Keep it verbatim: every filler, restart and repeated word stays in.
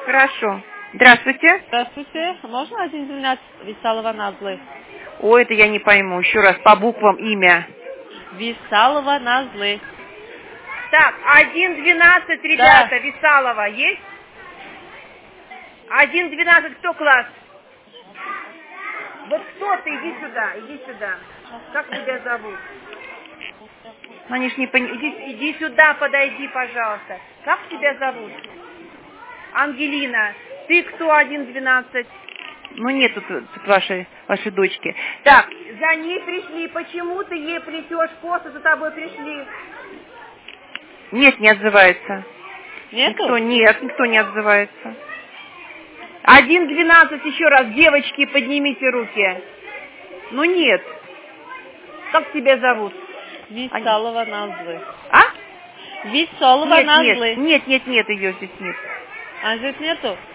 Хорошо. Здравствуйте. Здравствуйте. Можно один двенадцать Висалова Назлы? О, это я не пойму. Еще раз, по буквам имя. Висалова Назлы. Так, один двенадцать, ребята, да. Висалова есть? один двенадцать, кто класс? Вот кто ты? Иди сюда, иди сюда. Как тебя зовут? Они ж не пон... иди, иди сюда, подойди, пожалуйста. Как тебя зовут? Ангелина. Ты кто один двенадцать? Ну нет тут, тут вашей, вашей дочки. Так, за ней пришли. Почему ты ей плетешь косы, за тобой пришли? Нет, не отзывается. Нету? Никто, нет, никто не отзывается. один двенадцать, еще раз. Девочки, поднимите руки. Ну нет. Как тебя зовут? Висалова Назлы. А? Висалова Нет, Назлы. нет, нет, нет, нет, ее здесь нет. А здесь нету?